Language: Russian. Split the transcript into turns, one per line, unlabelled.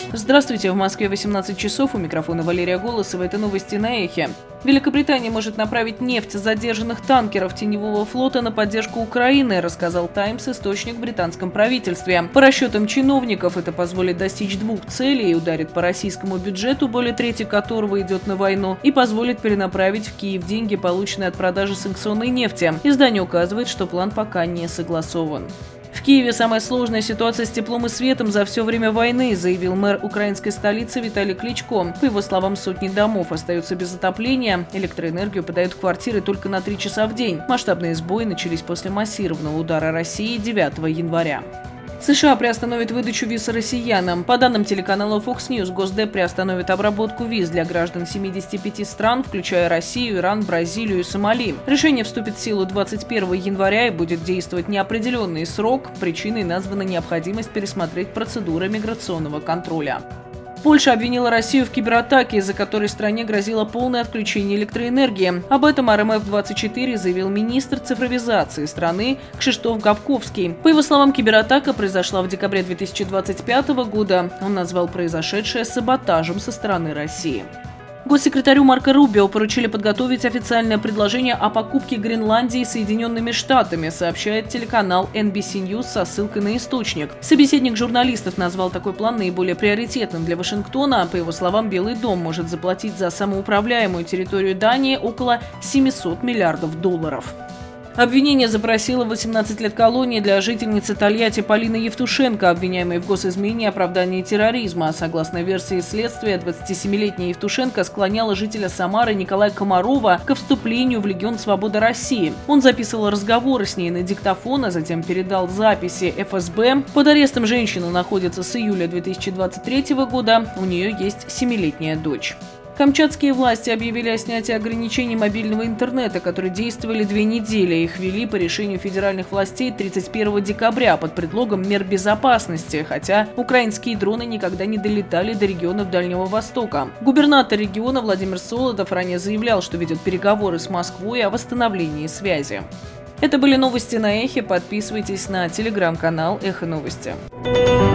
Здравствуйте, в Москве 18 часов, у микрофона Валерия Голосова, это новости на Эхе. Великобритания может направить нефть задержанных танкеров теневого флота на поддержку Украины, рассказал «Таймс» источник в британском правительстве. По расчетам чиновников, это позволит достичь двух целей: ударит по российскому бюджету, более трети которого идет на войну, и позволит перенаправить в Киев деньги, полученные от продажи санкционной нефти. Издание указывает, что план пока не согласован. В Киеве самая сложная ситуация с теплом и светом за все время войны, заявил мэр украинской столицы Виталий Кличко. По его словам, сотни домов остаются без отопления, электроэнергию подают в квартиры только на 3 часа в день. Масштабные сбои начались после массированного удара России 9 января. США приостановит выдачу виз россиянам. По данным телеканала Fox News, Госдеп приостановит обработку виз для граждан 75 стран, включая Россию, Иран, Бразилию и Сомали. Решение вступит в силу 21 января и будет действовать неопределенный срок. Причиной названа необходимость пересмотреть процедуры миграционного контроля. Польша обвинила Россию в кибератаке, из-за которой стране грозило полное отключение электроэнергии. Об этом РМФ-24 заявил министр цифровизации страны Кшиштоф Гавковский. По его словам, кибератака произошла в декабре 2025 года. Он назвал произошедшее саботажем со стороны России. Госсекретарю Марко Рубио поручили подготовить официальное предложение о покупке Гренландии Соединенными Штатами, сообщает телеканал NBC News со ссылкой на источник. Собеседник журналистов назвал такой план наиболее приоритетным для Вашингтона. По его словам, Белый дом может заплатить за самоуправляемую территорию Дании около $700 миллиардов. Обвинение запросило 18 лет колонии для жительницы Тольятти Полины Евтушенко, обвиняемой в госизмене и оправдании терроризма. Согласно версии следствия, 27-летняя Евтушенко склоняла жителя Самары Николая Комарова к вступлению в Легион Свободы России. Он записывал разговоры с ней на диктофон, а затем передал записи ФСБ. Под арестом женщина находится с июля 2023 года. У нее есть 7-летняя дочь. Камчатские власти объявили о снятии ограничений мобильного интернета, которые действовали 2 недели. Их ввели по решению федеральных властей 31 декабря под предлогом мер безопасности, хотя украинские дроны никогда не долетали до регионов Дальнего Востока. Губернатор региона Владимир Солодов ранее заявлял, что ведет переговоры с Москвой о восстановлении связи. Это были новости на Эхе. Подписывайтесь на телеграм-канал Эхо Новости.